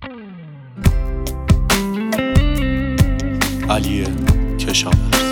علی کشاورز.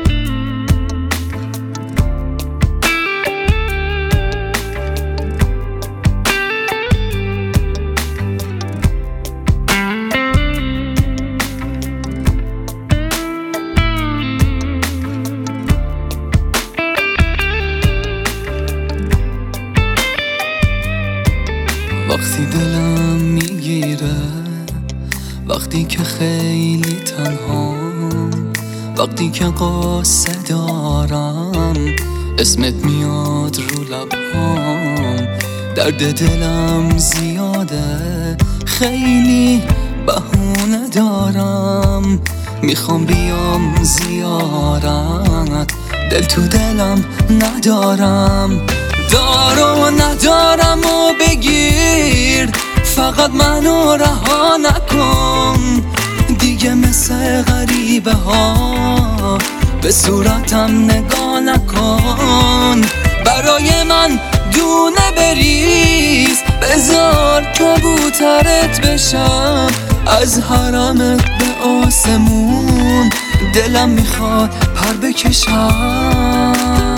وقتی دلم میگیره، وقتی که خیلی تنهام، وقتی که قصه دارم اسمت میاد رو لبهام. درد دلم زیاده، خیلی بهونه دارم، میخوام بیام زیارت، دل تو دلم ندارم. دارو ندارم و بگیر، فقط منو رها نکن دیگه، مثل غریبه ها به صورتم نگاه نکن. برای من دونه بریز، بذار کبوترت بشم، از حرمت به آسمون دلم میخواد پر بکشم.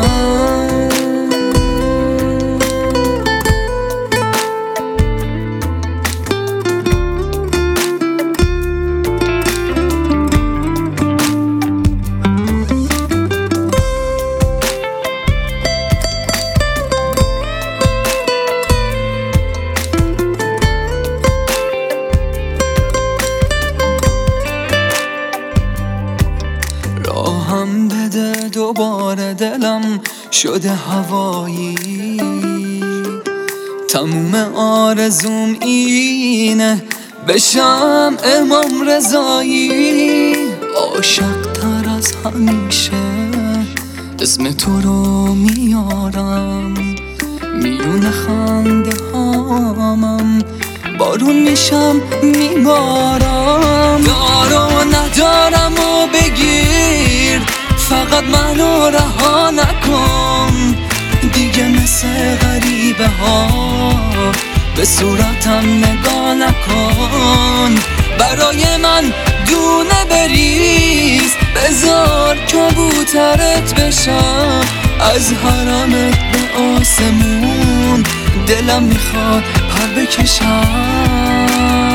راهم بده دوباره، دلم شده هوایی، تموم آرزوم اینه بشم امام رضایی. عاشق تر از همیشه اسم تو رو میارم، میون خنده هامم بارون میشم میبارم. دارو ندارم و بگیر، فقط منو رها نکن دیگه، مثل غریبه ها به صورتم نگاه نکن. برای من دونه بریز، بذار کبوترت بشم، از حرمت به آسمون دلم میخواد پر بکشم.